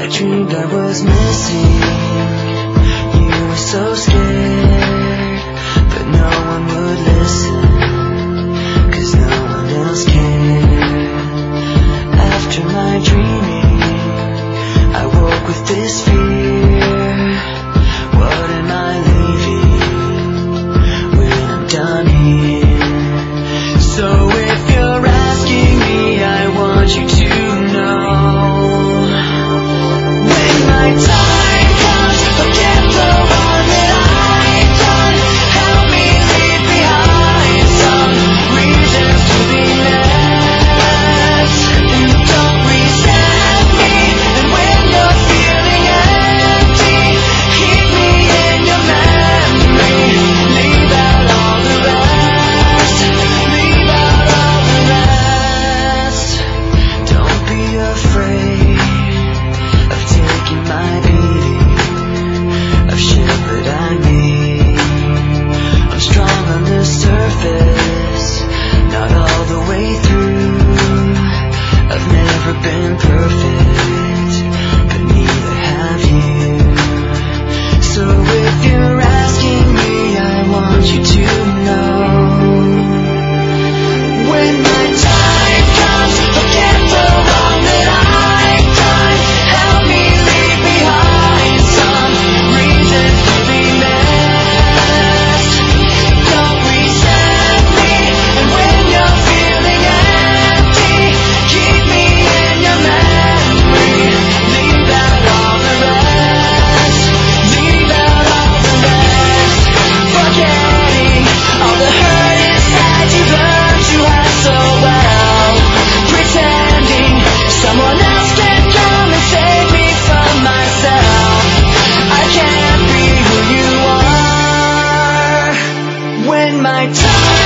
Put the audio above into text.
I dreamed I was missing. You were so scared, but no one would listen, 'cause no one else cared. After my dreaming, I woke with this fear. What am I leaving when I'm done here? So if you're asking me, I want you to know, when my time comes, forget the wrong that I've done. Help me leave behind some reasons to be left. And don't resent me. And when you're feeling empty, keep me in your memory. Leave out all the rest. Leave out all the rest. Don't be afraid of taking my beating, of shit that I made. I'm strong on the surface, not all the way through. I've never been perfect, but neither have you. So if you're asking me, I want you to know, when my time comes, forget the wrong that I've done. Help me leave behind some reasons to be left. Don't resent me. And when you're feeling empty, keep me in your memory. Leave out all the rest. Leave out all the rest. Forgetting all the hurt inside you learned to hide so well. Pretending someone else can come and save me from myself. I can't be who you are when my time